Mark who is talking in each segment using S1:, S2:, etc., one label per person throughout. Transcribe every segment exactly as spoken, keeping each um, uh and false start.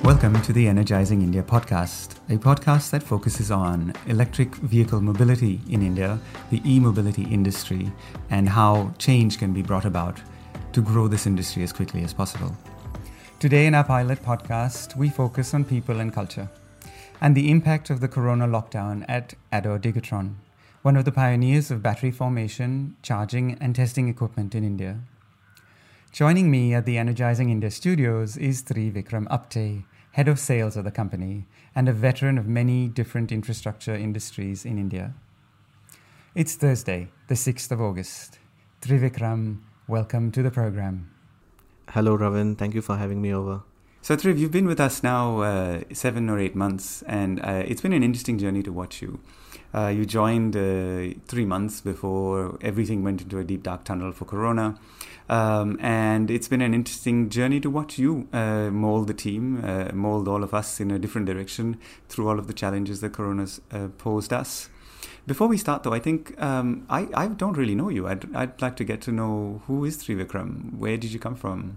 S1: Welcome to the Energizing India podcast, a podcast that focuses on electric vehicle mobility in India, the e-mobility industry, and how change can be brought about to grow this industry as quickly as possible. Today in our pilot podcast, we focus on people and culture and the impact of the corona lockdown at Ador Digatron, one of the pioneers of battery formation, charging and testing equipment in India. Joining me at the Energizing India studios is Trivikram Apte, head of sales of the company and a veteran of many different infrastructure industries in India. It's Thursday, the sixth of August. Trivikram, welcome to the program.
S2: Hello, Ravin. Thank you for having me over.
S1: So, Triv, you've been with us now uh, seven or eight months, and uh, it's been an interesting journey to watch you. Uh, you joined uh, three months before everything went into a deep, dark tunnel for Corona. Um, and it's been an interesting journey to watch you uh, mold the team, uh, mold all of us in a different direction through all of the challenges that Corona's uh, posed us. Before we start, though, I think um, I, I don't really know you. I'd, I'd like to get to know, who is Trivikram? Where did you come from?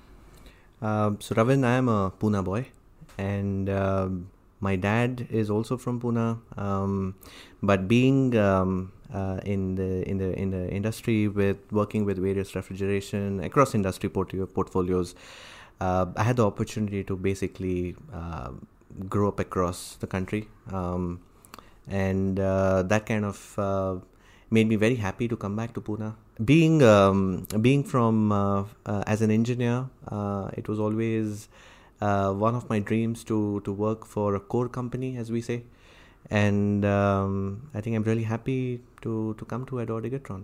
S2: Uh, so, Ravin, I am a Pune boy, and uh, my dad is also from Pune. Um, but being um, uh, in the in the in the industry with working with various refrigeration across industry port- portfolios, uh, I had the opportunity to basically uh, grow up across the country, um, and uh, that kind of uh, made me very happy to come back to Pune. Being um, being from uh, uh, as an engineer, uh, it was always uh, one of my dreams to to work for a core company, as we say, and um, I think I'm really happy to to come to Ador Digatron.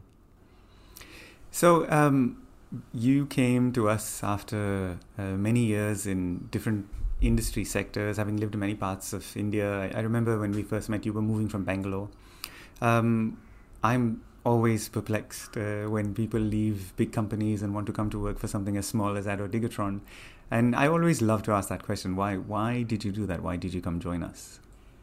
S1: So um, you came to us after uh, many years in different industry sectors, having lived in many parts of India. I, I remember when we first met, you were moving from Bangalore. Um, I'm always perplexed uh, when people leave big companies and want to come to work for something as small as Ador Digatron. And I always love to ask that question. Why Why did you do that? Why did you come join us?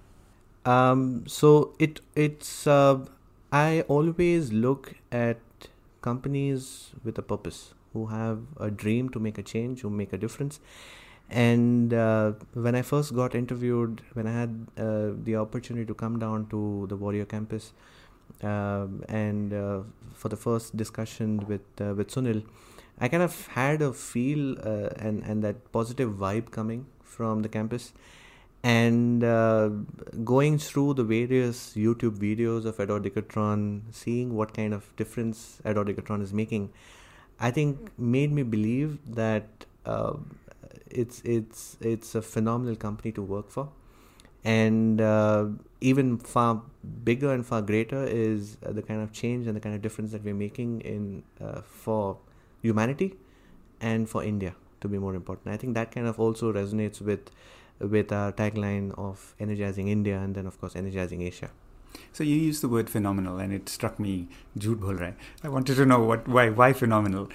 S2: Um, so it it's uh, I always look at companies with a purpose, who have a dream to make a change, who make a difference. And uh, when I first got interviewed, when I had uh, the opportunity to come down to the Warrior campus, Uh, and uh, for the first discussion with uh, with Sunil, I kind of had a feel uh, and and that positive vibe coming from the campus, and uh, going through the various YouTube videos of Ador Digatron, seeing what kind of difference Ador Digatron is making, I think made me believe that uh, it's it's it's a phenomenal company to work for. And uh, even far bigger and far greater is uh, the kind of change and the kind of difference that we're making in uh, for humanity and for India, to be more important. I think that kind of also resonates with with our tagline of Energizing India and then, of course, Energizing Asia.
S1: So you used the word phenomenal, and it struck me, jhoot bol raha hai. I wanted to know what why why phenomenal.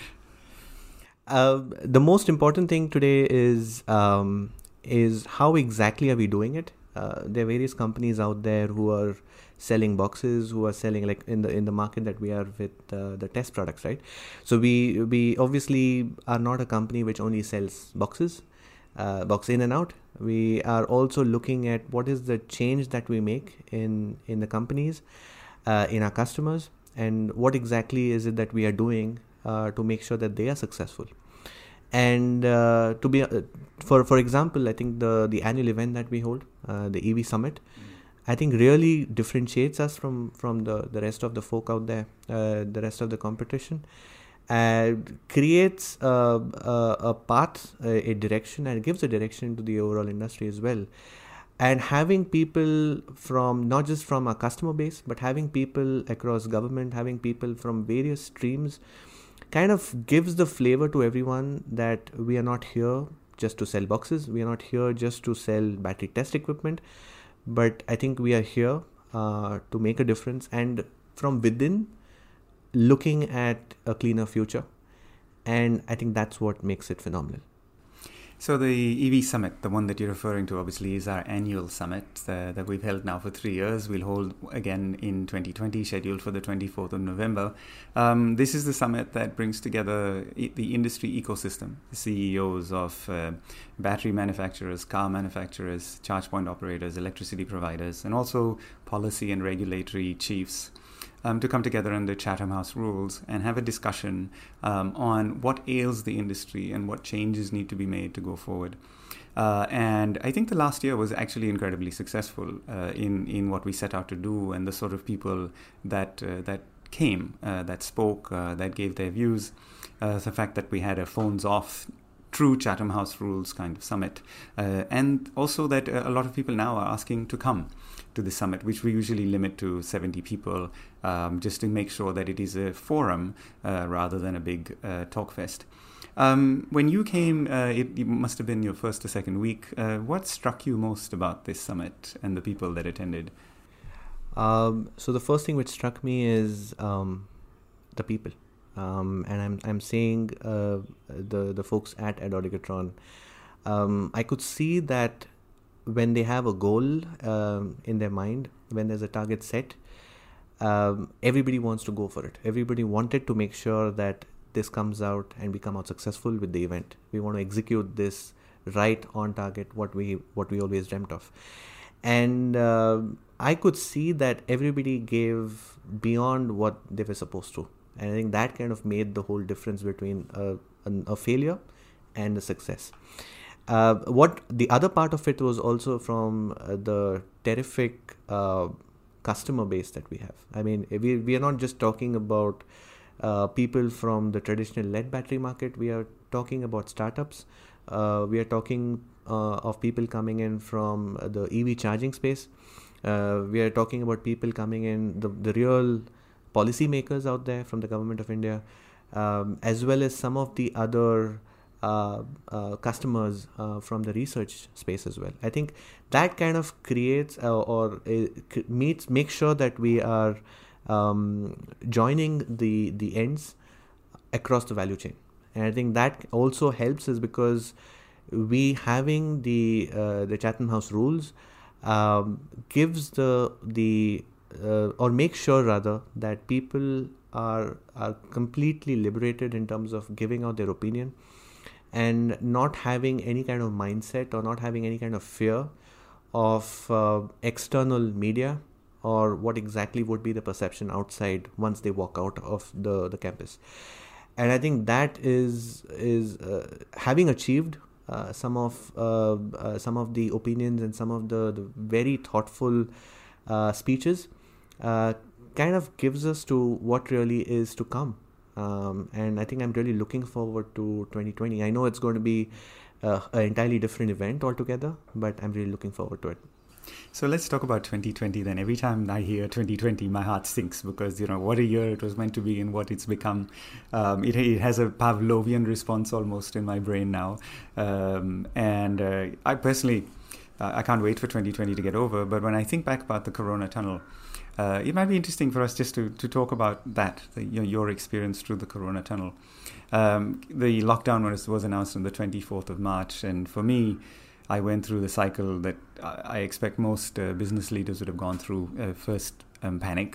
S2: Uh, the most important thing today is um, is how exactly are we doing it. Uh, there are various companies out there who are selling boxes, who are selling like in the in the market that we are with uh, the test products, right? So we we obviously are not a company which only sells boxes, uh, box in and out. We are also looking at what is the change that we make in in the companies, uh, in our customers, and what exactly is it that we are doing uh, to make sure that they are successful. And uh, to be uh, for for example, I think the the annual event that we hold, uh, the E V Summit, mm. I think really differentiates us from from the, the rest of the folk out there, uh, the rest of the competition, and creates a, a, a path, a, a direction, and gives a direction to the overall industry as well. And having people from not just from our customer base, but having people across government, having people from various streams, kind of gives the flavor to everyone that we are not here just to sell boxes. We are not here just to sell battery test equipment, but I think we are here uh, to make a difference and from within looking at a cleaner future. And I think that's what makes it phenomenal.
S1: So the E V Summit, the one that you're referring to, obviously is our annual summit uh, that we've held now for three years. We'll hold again in twenty twenty, scheduled for the twenty-fourth of November. Um, this is the summit that brings together e- the industry ecosystem, the C E Os of uh, battery manufacturers, car manufacturers, charge point operators, electricity providers, and also policy and regulatory chiefs. Um, to come together under Chatham House rules and have a discussion um, on what ails the industry and what changes need to be made to go forward. Uh, and I think the last year was actually incredibly successful uh, in in what we set out to do, and the sort of people that uh, that came, uh, that spoke, uh, that gave their views. Uh, the fact that we had a phones off, true Chatham House rules kind of summit, uh, and also that a lot of people now are asking to come to the summit, which we usually limit to seventy people, um, just to make sure that it is a forum uh, rather than a big uh, talk fest. Um, when you came, uh, it, it must have been your first or second week. Uh, what struck you most about this summit and the people that attended?
S2: Um, so the first thing which struck me is um, the people. Um, and I'm I'm saying uh, the the folks at Adoticatron, um, I could see that when they have a goal um, in their mind, when there's a target set, um, everybody wants to go for it. Everybody wanted to make sure that this comes out and we come out successful with the event. We want to execute this right on target, what we what we always dreamt of. And uh, I could see that everybody gave beyond what they were supposed to. And I think that kind of made the whole difference between a, a, a failure and a success. Uh, what the other part of it was also from uh, the terrific uh, customer base that we have. I mean, we we are not just talking about uh, people from the traditional lead battery market. We are talking about startups. Uh, we are talking uh, of people coming in from the E V charging space. Uh, we are talking about people coming in, the, the real policymakers out there from the government of India, um, as well as some of the other uh, uh, customers uh, from the research space as well. I think that kind of creates uh, or uh, meets make sure that we are um, joining the the ends across the value chain, and I think that also helps us because we having the uh, the Chatham House rules um, gives the the Uh, or make sure rather that people are are completely liberated in terms of giving out their opinion and not having any kind of mindset or not having any kind of fear of uh, external media or what exactly would be the perception outside once they walk out of the, the campus. And I think that is is uh, having achieved uh, some of uh, uh, some of the opinions and some of the, the very thoughtful uh, speeches. Uh, kind of gives us to what really is to come. Um, and I think I'm really looking forward to twenty twenty. I know it's going to be uh, an entirely different event altogether, but I'm really looking forward to it.
S1: So let's talk about twenty twenty then. Every time I hear twenty twenty, my heart sinks because, you know, what a year it was meant to be and what it's become. Um, it, it has a Pavlovian response almost in my brain now. Um, and uh, I personally, uh, I can't wait for twenty twenty to get over. But when I think back about the Corona tunnel, Uh, it might be interesting for us just to, to talk about that, the, you know, your experience through the Corona tunnel. Um, the lockdown was, was announced on the twenty-fourth of March, and for me, I went through the cycle that I, I expect most uh, business leaders would have gone through. Uh, first, um, panic,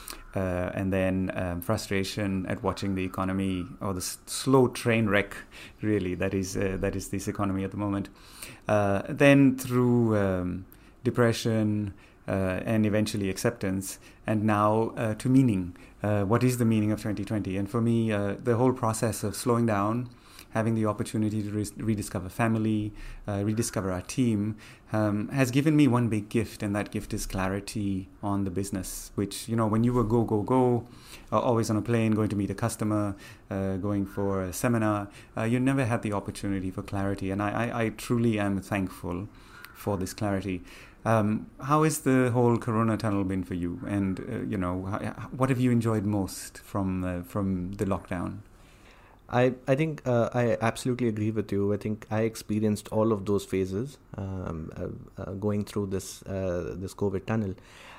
S1: uh, and then um, frustration at watching the economy, or the s- slow train wreck, really, that is uh, that is this economy at the moment. Uh, then through um, depression, Uh, and eventually acceptance, and now uh, to meaning. Uh, what is the meaning of twenty twenty? And for me, uh, the whole process of slowing down, having the opportunity to re- rediscover family, uh, rediscover our team, um, has given me one big gift, and that gift is clarity on the business, which, you know, when you were go, go, go, uh, always on a plane, going to meet a customer, uh, going for a seminar, uh, you never had the opportunity for clarity. And I, I, I truly am thankful for this clarity. Um, how has the whole Corona tunnel been for you? And, uh, you know, how, what have you enjoyed most from uh, from the lockdown?
S2: I, I think uh, I absolutely agree with you. I think I experienced all of those phases um, uh, uh, going through this uh, this COVID tunnel.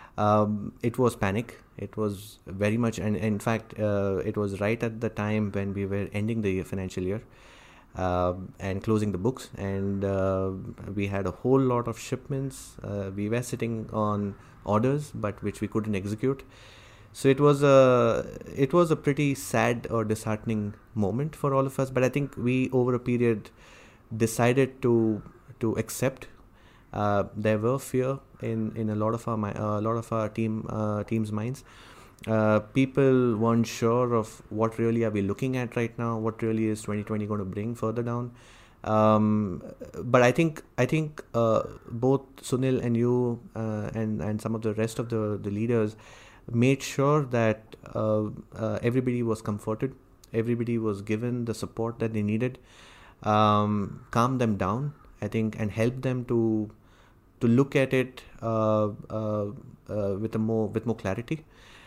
S2: Um, it was panic. It was very much, and in fact, uh, it was right at the time when we were ending the financial year. uh, and closing the books. And uh, we had a whole lot of shipments. Uh, we were sitting on orders, but which we couldn't execute. So it was a it was a pretty sad or disheartening moment for all of us. But I think we, over a period, decided to to accept. Uh, there were fear in, in a lot of our uh, a lot of our team uh, team's minds. Uh, people weren't sure of what really are we looking at right now. What really is twenty twenty going to bring further down? Um, but I think I think uh, both Sunil and you uh, and and some of the rest of the the leaders made sure that uh, uh, everybody was comforted, everybody was given the support that they needed, um, calm them down, I think, and help them to to look at it uh, uh, uh, with a more with more clarity,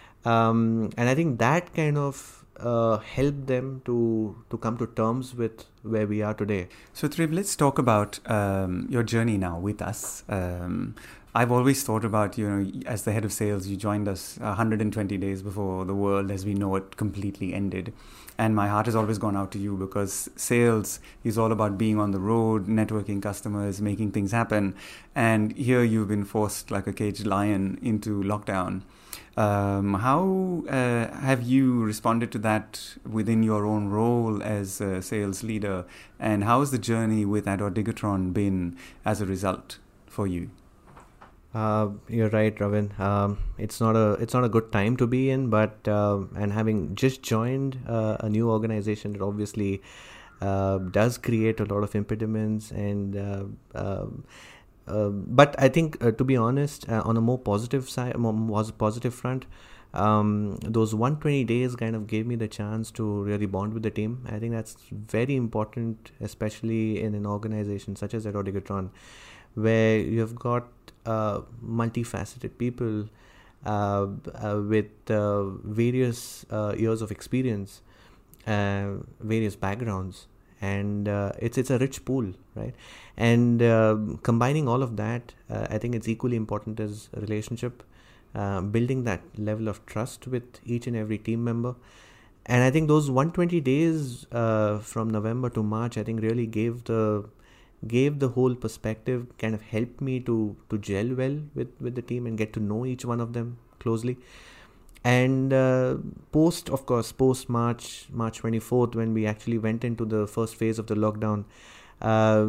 S2: um, and I think that kind of uh, helped them to to come to terms with where we are today.
S1: So Triv, let's talk about um, your journey now with us. Um, I've always thought about, you know, as the head of sales, you joined us one hundred twenty days before the world as we know it completely ended. And my heart has always gone out to you because sales is all about being on the road, networking customers, making things happen. And here you've been forced like a caged lion into lockdown. Um, how uh, have you responded to that within your own role as a sales leader? And how has the journey with Adore Gigatron been as a result for you?
S2: Uh, you're right, Ravin. Um, it's not a it's not a good time to be in, but uh, and having just joined uh, a new organization, it obviously uh, does create a lot of impediments. And uh, uh, uh, but I think, uh, to be honest, uh, on a more positive side, more positive front, um, those one hundred twenty days kind of gave me the chance to really bond with the team. I think that's very important, especially in an organization such as Adore Gigatron, where you have got uh, multifaceted people uh, uh, with uh, various uh, years of experience, uh, various backgrounds, and uh, it's it's a rich pool, right? And uh, combining all of that, uh, I think it's equally important as a relationship, uh, building that level of trust with each and every team member. And I think those one hundred twenty days uh, from November to March, I think really gave the gave the whole perspective, kind of helped me to to gel well with, with the team and get to know each one of them closely. And uh, post, of course, post March, March twenty-fourth, when we actually went into the first phase of the lockdown, uh,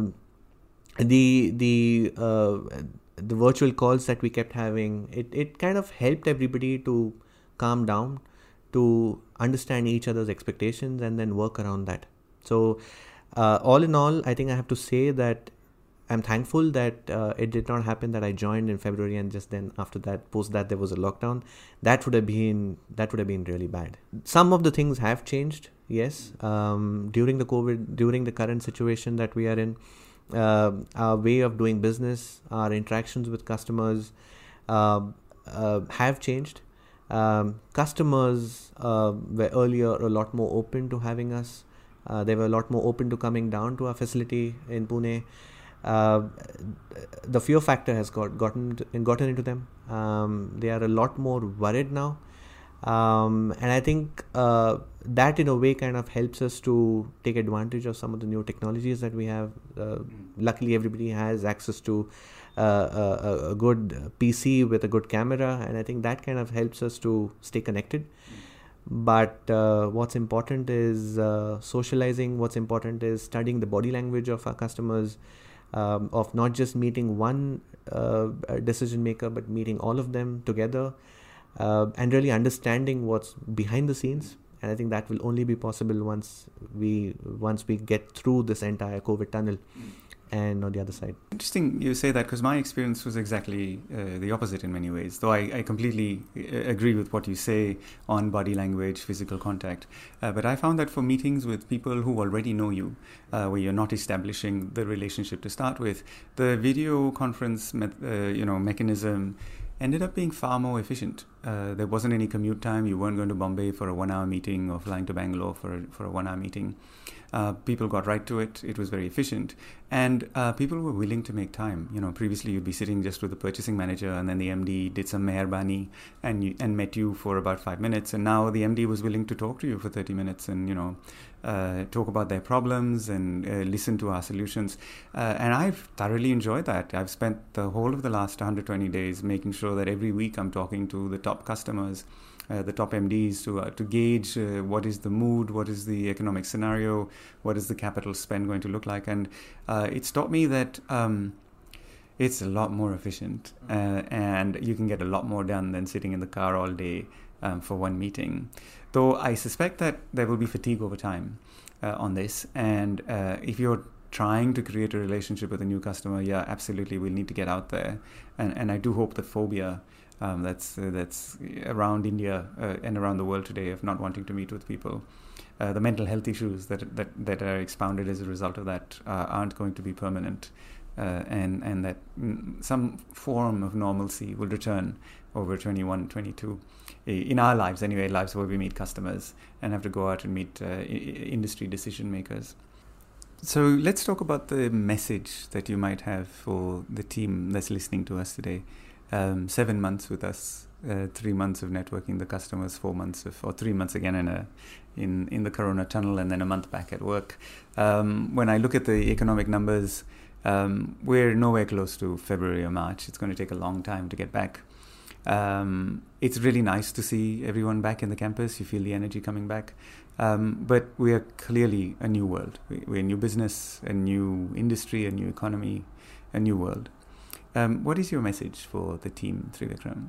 S2: the the uh, the virtual calls that we kept having, it, it kind of helped everybody to calm down, to understand each other's expectations, and then work around that. So Uh, all in all, I think I have to say that I'm thankful that uh, it did not happen that I joined in February and just then after that, post that, there was a lockdown. That would have been that would have been really bad. Some of the things have changed, yes. Um, during the COVID, during the current situation that we are in, uh, our way of doing business, our interactions with customers uh, uh, have changed. Um, customers uh, were earlier a lot more open to having us. Uh, they were a lot more open to coming down to our facility in Pune. Uh, the fear factor has got gotten gotten into them. Um, they are a lot more worried now, um, and I think uh, that in a way kind of helps us to take advantage of some of the new technologies that we have. Uh, luckily, everybody has access to uh, a, a good P C with a good camera, and I think that kind of helps us to stay connected. But uh, what's important is uh, socializing. What's important is studying the body language of our customers, um, of not just meeting one uh, decision maker, but meeting all of them together, uh, and really understanding what's behind the scenes. And I think that will only be possible once we once we get through this entire COVID tunnel and on the other side.
S1: Interesting you say that, because my experience was exactly uh, the opposite in many ways, though I, I completely agree with what you say on body language, physical contact. Uh, but I found that for meetings with people who already know you, uh, where you're not establishing the relationship to start with, the video conference me- uh, you know, mechanism ended up being far more efficient. Uh, there wasn't any commute time. You weren't going to Bombay for a one-hour meeting or flying to Bangalore for a, for a one-hour meeting. Uh, people got right to it. It was very efficient. And uh, people were willing to make time. You know, previously you'd be sitting just with the purchasing manager, and then the M D did some meharbani and you, and met you for about five minutes. And now the M D was willing to talk to you for thirty minutes and, you know, uh, talk about their problems and uh, listen to our solutions. Uh, and I've thoroughly enjoyed that. I've spent the whole of the last one hundred twenty days making sure that every week I'm talking to the top customers, Uh, the top M Ds to uh, to gauge uh, what is the mood, what is the economic scenario, what is the capital spend going to look like, and uh, it's taught me that um, it's a lot more efficient uh, and you can get a lot more done than sitting in the car all day um, for one meeting. Though I suspect that there will be fatigue over time uh, on this, and uh, if you're trying to create a relationship with a new customer, yeah, absolutely, we'll need to get out there, and and I do hope the phobia Um, that's uh, that's around India uh, and around the world today of not wanting to meet with people. Uh, the mental health issues that that that are expounded as a result of that uh, aren't going to be permanent, uh, and and that some form of normalcy will return over twenty-one, twenty-two in our lives anyway, lives where we meet customers and have to go out and meet uh, industry decision makers. So let's talk about the message that you might have for the team that's listening to us today. Um, seven months with us, uh, three months of networking the customers, four months of, or three months again in a, in, in the Corona tunnel, and then a month back at work. Um, when I look at the economic numbers, um, we're nowhere close to February or March. It's going to take a long time to get back. Um, it's really nice to see everyone back in the campus. You feel the energy coming back. Um, but we are clearly a new world. We, we're a new business, a new industry, a new economy, a new world. Um, what is your message for the team, Trivikram?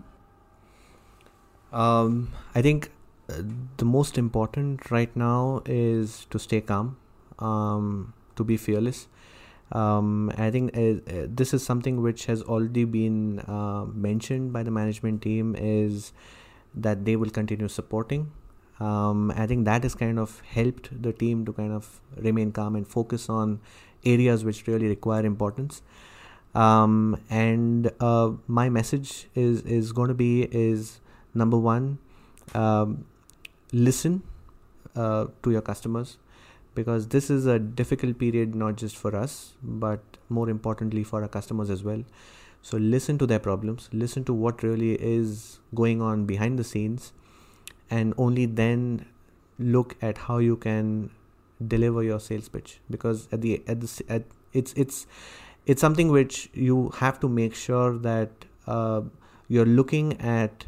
S2: Um, I think uh, the most important right now is to stay calm, um, to be fearless. Um, I think uh, uh, this is something which has already been uh, mentioned by the management team, is that they will continue supporting. Um, I think that has kind of helped the team to kind of remain calm and focus on areas which really require importance. Um, and uh, my message is, is going to be is number one, um, listen uh, to your customers, because this is a difficult period, not just for us, but more importantly for our customers as well. So listen to their problems, listen to what really is going on behind the scenes, and only then look at how you can deliver your sales pitch, because at the at the at it's it's it's something which you have to make sure that uh, you're looking at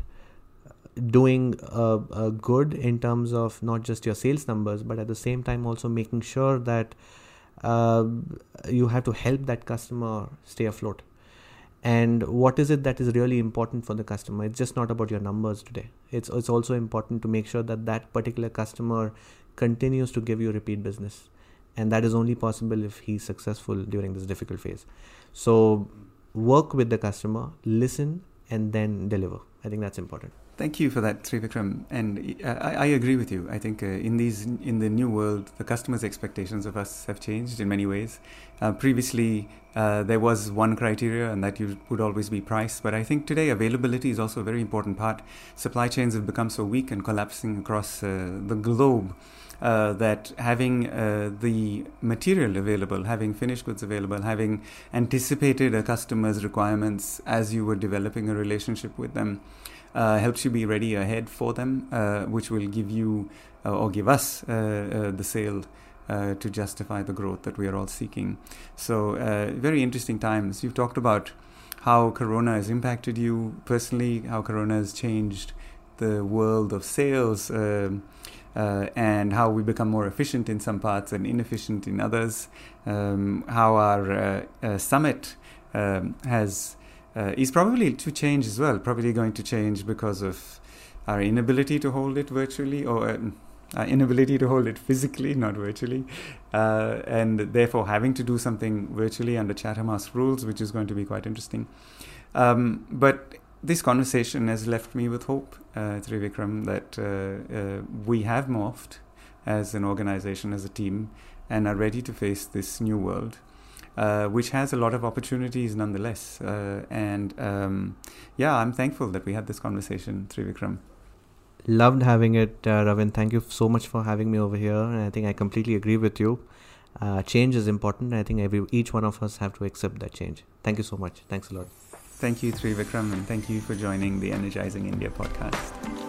S2: doing uh, uh, good in terms of not just your sales numbers, but at the same time also making sure that uh, you have to help that customer stay afloat. And what is it that is really important for the customer? It's just not about your numbers today. It's it's also important to make sure that that particular customer continues to give you repeat business. And that is only possible if he's successful during this difficult phase. So work with the customer, listen, and then deliver. I think that's important.
S1: Thank you for that, Trivikram. And I, I agree with you. I think uh, in these in the new world, the customers' expectations of us have changed in many ways. Uh, previously, uh, there was one criteria, and that you would always be price. But I think today, availability is also a very important part. Supply chains have become so weak and collapsing across uh, the globe uh, that having uh, the material available, having finished goods available, having anticipated a customer's requirements as you were developing a relationship with them, Uh, helps you be ready ahead for them, uh, which will give you uh, or give us uh, uh, the sale uh, to justify the growth that we are all seeking. So uh, very interesting times. You've talked about how Corona has impacted you personally, how Corona has changed the world of sales, uh, uh, and how we become more efficient in some parts and inefficient in others, um, how our uh, uh, summit um, has Uh, is probably to change as well, probably going to change because of our inability to hold it virtually, or uh, our inability to hold it physically, not virtually, uh, and therefore having to do something virtually under Chatham House rules, which is going to be quite interesting. Um, but this conversation has left me with hope, uh, Trivikram, that uh, uh, we have morphed as an organization, as a team, and are ready to face this new world. uh, which has a lot of opportunities nonetheless. Uh, and um, yeah, I'm thankful that we had this conversation, Trivikram.
S2: Loved having it, uh, Ravin. Thank you so much for having me over here. And I think I completely agree with you. Uh, change is important. I think every each one of us have to accept that change. Thank you so much. Thanks a lot.
S1: Thank you, Trivikram, and thank you for joining the Energizing India podcast.